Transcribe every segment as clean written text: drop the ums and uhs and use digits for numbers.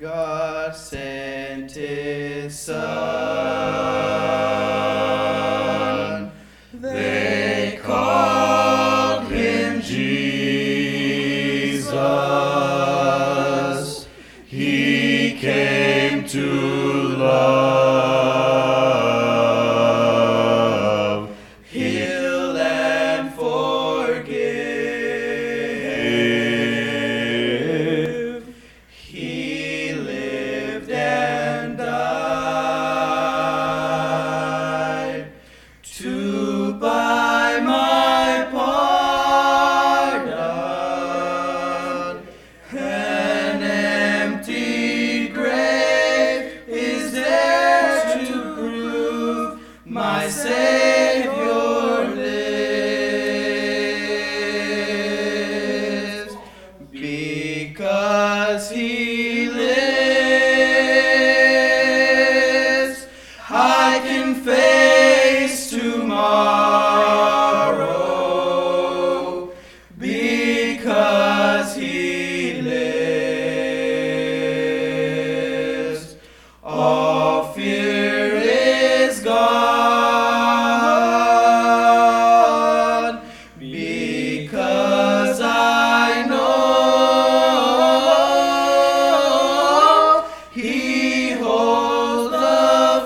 God sent his Son. They called him Jesus. He came to love, heal, and forgive. He lived and died to buy my pardon. An empty grave is there to prove my Savior lives. Because he lives, I can face tomorrow. Because he lives, all fear is gone. Because I know he holds the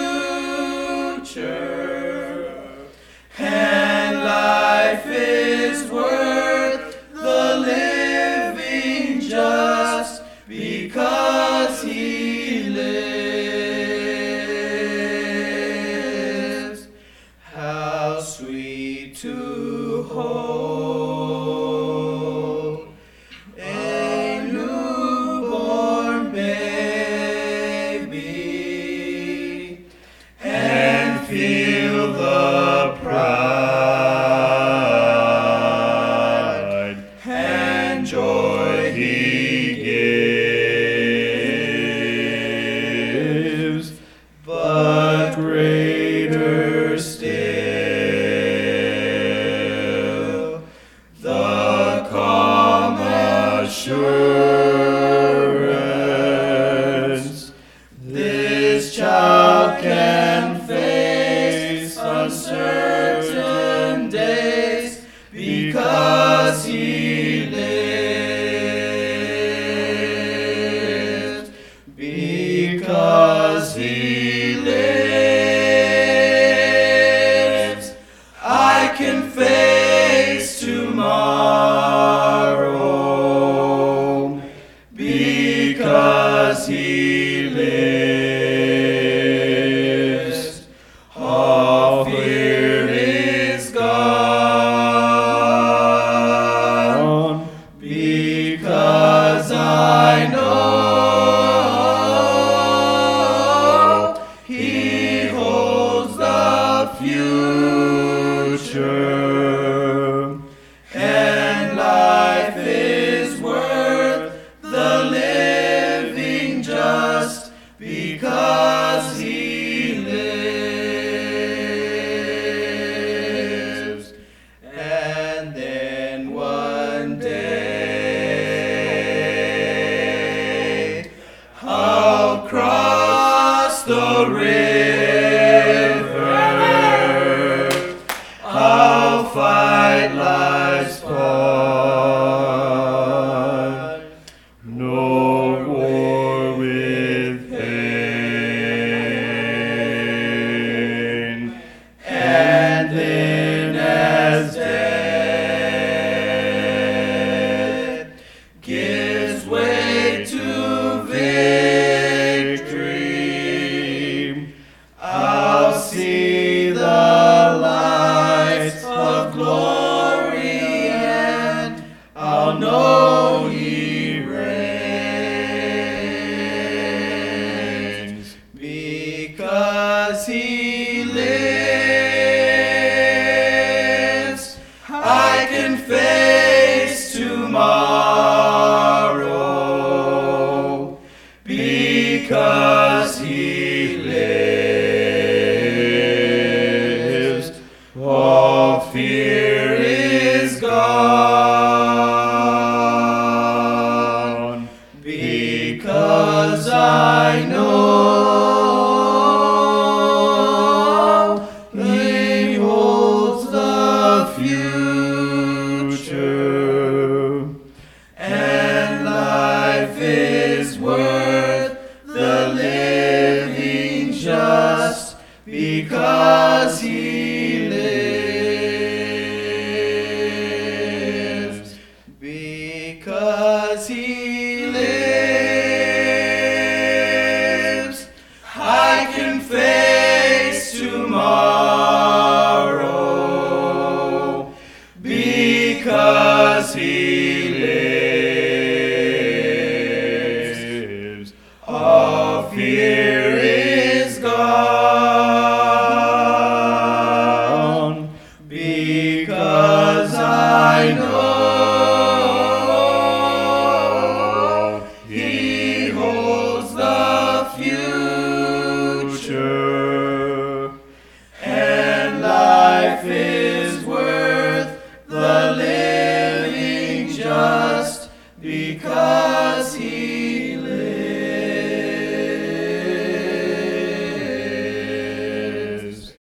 future, and life is worth the living just because he lives. How sweet to hold a newborn baby and feel the pride and joy he gives. But greater still, the calm assurance this child can face uncertain days because he lives. Because he lives, I can face tomorrow. Because he lives, all fear is gone. Because I know he holds the future, and life is worth the living just because he lives. And then one day I'll cross the river, I'll fight life's part, no war with pain, and then as death gives way to victory, I'll see the lights of glory, and I'll know he reigns. Because he lives, I can face tomorrow. Because he lives, all fear is gone. Because 'cause I know He holds the future, and life is worth the living just because He lives. Because He lives, I can face tomorrow. Because He lives, all fear is gone. Because I know He holds the future.